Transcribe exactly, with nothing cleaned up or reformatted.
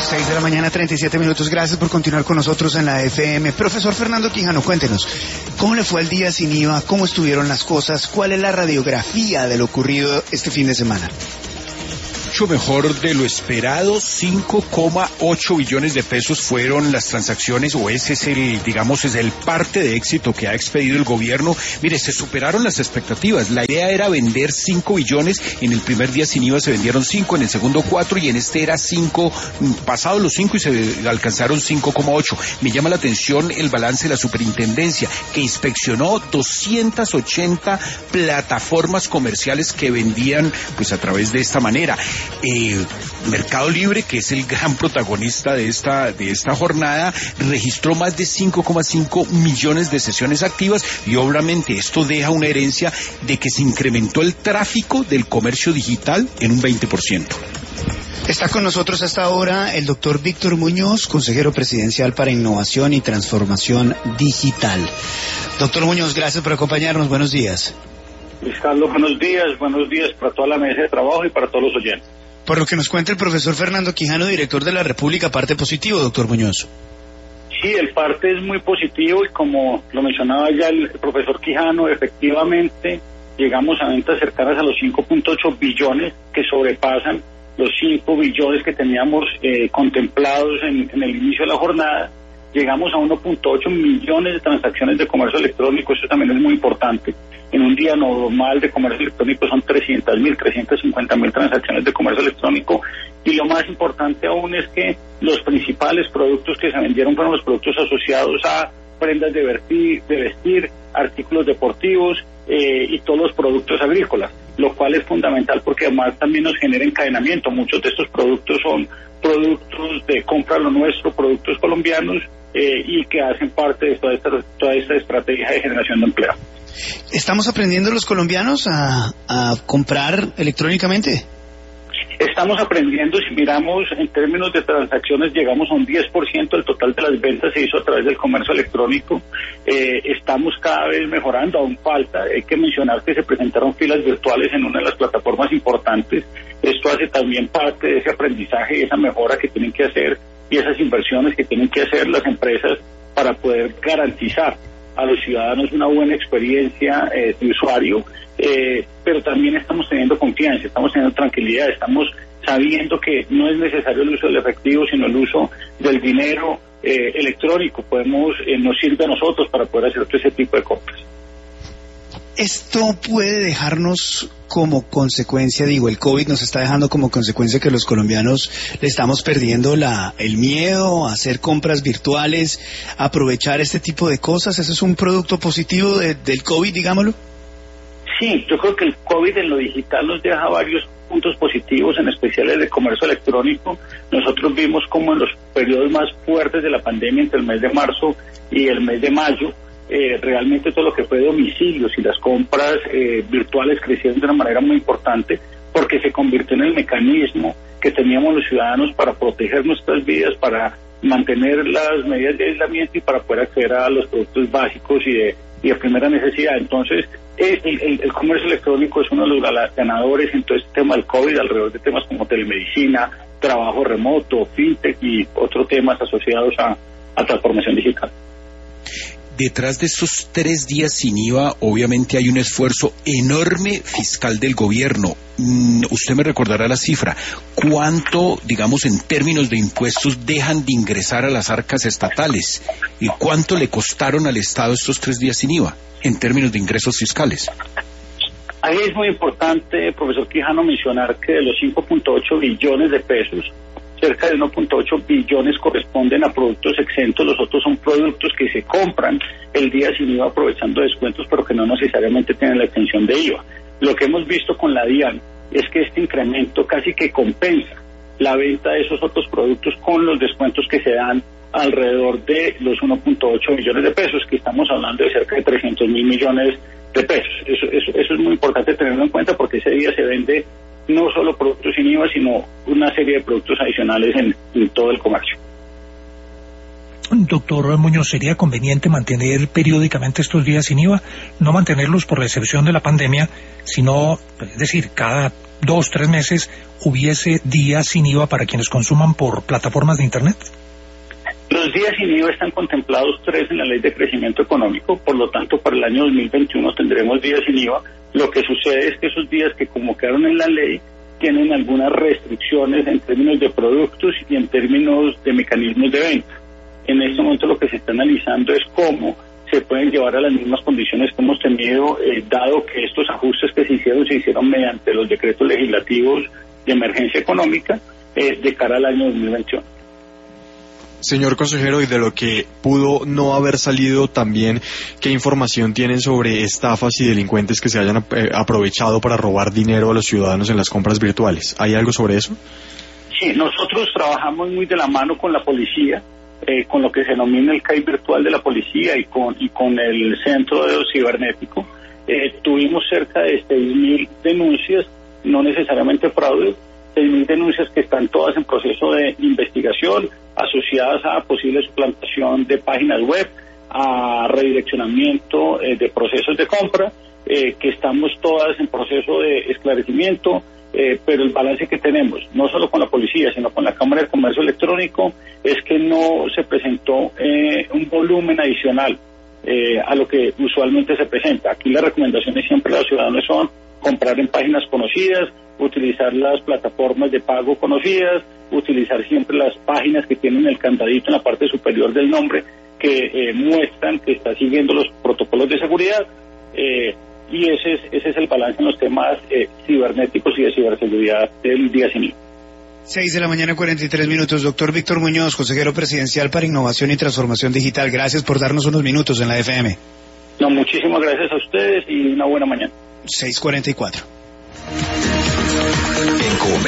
seis de la mañana, treinta y siete minutos. Gracias por continuar con nosotros en la F M. Profesor Fernando Quijano, cuéntenos, ¿cómo le fue el día sin I V A? ¿Cómo estuvieron las cosas? ¿Cuál es la radiografía de lo ocurrido este fin de semana? Mucho mejor de lo esperado. Cinco coma ocho billones de pesos fueron las transacciones, o ese es el, digamos, es el parte de éxito que ha expedido el gobierno. Mire, se superaron las expectativas. La idea era vender cinco billones. En el primer día sin I V A se vendieron cinco, en el segundo cuatro, y en este era cinco, pasados los cinco, y se alcanzaron cinco coma ocho. Me llama la atención el balance de la superintendencia, que inspeccionó doscientas ochenta plataformas comerciales que vendían pues a través de esta manera. Eh, Mercado Libre, que es el gran protagonista de esta de esta jornada, registró más de cinco coma cinco millones de sesiones activas, y obviamente esto deja una herencia de que se incrementó el tráfico del comercio digital en un veinte por ciento. Está con nosotros hasta ahora el doctor Víctor Muñoz, consejero presidencial para Innovación y Transformación Digital. Doctor Muñoz, gracias por acompañarnos. Buenos días. Luis Carlos, buenos días, buenos días para toda la mesa de trabajo y para todos los oyentes. Por lo que nos cuenta el profesor Fernando Quijano, director de la República, parte positivo, doctor Muñoz. Sí, el parte es muy positivo, y como lo mencionaba ya el profesor Quijano, efectivamente llegamos a ventas cercanas a los cinco punto ocho billones, que sobrepasan los cinco billones que teníamos eh, contemplados en, en el inicio de la jornada. Llegamos a uno punto ocho millones de transacciones de comercio electrónico. Eso también es muy importante. En un día normal de comercio electrónico son trescientas mil, trescientas cincuenta mil transacciones de comercio electrónico. Y lo más importante aún es que los principales productos que se vendieron fueron los productos asociados a prendas de vestir, de vestir artículos deportivos eh, y todos los productos agrícolas, lo cual es fundamental porque además también nos genera encadenamiento. Muchos de estos productos son productos de compra lo nuestro, productos colombianos, eh, y que hacen parte de toda esta, toda esta estrategia de generación de empleo. ¿Estamos aprendiendo los colombianos a, a comprar electrónicamente? Estamos aprendiendo. Si miramos en términos de transacciones, llegamos a un diez por ciento del total de las ventas se hizo a través del comercio electrónico. Eh, estamos cada vez mejorando, aún falta. Hay que mencionar que se presentaron filas virtuales en una de las plataformas importantes. Esto hace también parte de ese aprendizaje y esa mejora que tienen que hacer, y esas inversiones que tienen que hacer las empresas para poder garantizar a los ciudadanos una buena experiencia eh, de usuario, eh, pero también estamos teniendo confianza, estamos teniendo tranquilidad, estamos sabiendo que no es necesario el uso del efectivo, sino el uso del dinero eh, electrónico. Podemos, eh, nos sirve a nosotros para poder hacer todo ese tipo de compras. Esto puede dejarnos como consecuencia, digo, el COVID nos está dejando como consecuencia que los colombianos le estamos perdiendo la el miedo a hacer compras virtuales, a aprovechar este tipo de cosas. ¿Eso es un producto positivo de, del COVID, digámoslo? Sí, yo creo que el COVID en lo digital nos deja varios puntos positivos, en especial el de comercio electrónico. Nosotros vimos como en los periodos más fuertes de la pandemia, entre el mes de marzo y el mes de mayo, Eh, realmente todo lo que fue domicilios y las compras eh, virtuales crecieron de una manera muy importante, porque se convirtió en el mecanismo que teníamos los ciudadanos para proteger nuestras vidas, para mantener las medidas de aislamiento y para poder acceder a los productos básicos y de, y de primera necesidad. Entonces, el, el, el comercio electrónico es uno de los ganadores en todo este tema del COVID, alrededor de temas como telemedicina, trabajo remoto, fintech y otros temas asociados a, a transformación digital. Detrás de estos tres días sin I V A, obviamente hay un esfuerzo enorme fiscal del gobierno. Mm, usted me recordará la cifra. ¿Cuánto, digamos, en términos de impuestos dejan de ingresar a las arcas estatales? ¿Y cuánto le costaron al Estado estos tres días sin I V A, en términos de ingresos fiscales? Ahí es muy importante, profesor Quijano, mencionar que de los cinco punto ocho billones de pesos, cerca de uno punto ocho billones corresponden a productos exentos. Los otros son productos que se compran el día sin I V A aprovechando descuentos, pero que no necesariamente tienen la exención de I V A. Lo que hemos visto con la DIAN es que este incremento casi que compensa la venta de esos otros productos con los descuentos que se dan alrededor de los uno punto ocho billones de pesos, que estamos hablando de cerca de trescientos mil millones de pesos. Eso, eso, eso es muy importante tenerlo en cuenta, porque ese día se vende no solo productos sin I V A, sino una serie de productos adicionales en, en todo el comercio. Doctor Muñoz, ¿sería conveniente mantener periódicamente estos días sin I V A? No mantenerlos por la excepción de la pandemia, sino, es decir, cada dos, tres meses hubiese días sin I V A para quienes consuman por plataformas de Internet. Los días sin I V A están contemplados tres en la Ley de Crecimiento Económico, por lo tanto para el año dos mil veintiuno tendremos días sin I V A. Lo que sucede es que esos días que como quedaron en la ley tienen algunas restricciones en términos de productos y en términos de mecanismos de venta. En este momento lo que se está analizando es cómo se pueden llevar a las mismas condiciones que hemos tenido, eh, dado que estos ajustes que se hicieron, se hicieron mediante los decretos legislativos de emergencia económica eh, de cara al año dos mil veintiuno. Señor consejero, y de lo que pudo no haber salido también, ¿qué información tienen sobre estafas y delincuentes que se hayan eh, aprovechado para robar dinero a los ciudadanos en las compras virtuales? ¿Hay algo sobre eso? Sí, nosotros trabajamos muy de la mano con la policía, eh, con lo que se denomina el C A I virtual de la policía y con, y con el Centro de Cibernético. Eh, tuvimos cerca de seis mil denuncias, no necesariamente fraude, seis mil denuncias que están todas en proceso de investigación, asociadas a posible suplantación de páginas web, a redireccionamiento eh, de procesos de compra, eh, que estamos todas en proceso de esclarecimiento, eh, pero el balance que tenemos, no solo con la policía, sino con la Cámara de Comercio Electrónico, es que no se presentó eh, un volumen adicional eh, a lo que usualmente se presenta. Aquí las recomendaciones siempre a los ciudadanos son comprar en páginas conocidas, utilizar las plataformas de pago conocidas, utilizar siempre las páginas que tienen el candadito en la parte superior del nombre que eh, muestran que está siguiendo los protocolos de seguridad, eh, y ese es, ese es el balance en los temas eh, cibernéticos y de ciberseguridad del día sin I V A. seis de la mañana, cuarenta y tres minutos. Doctor Víctor Muñoz, consejero presidencial para Innovación y Transformación Digital, gracias por darnos unos minutos en la F M. No, muchísimas gracias a ustedes y una buena mañana. seis cuarenta y cuatro.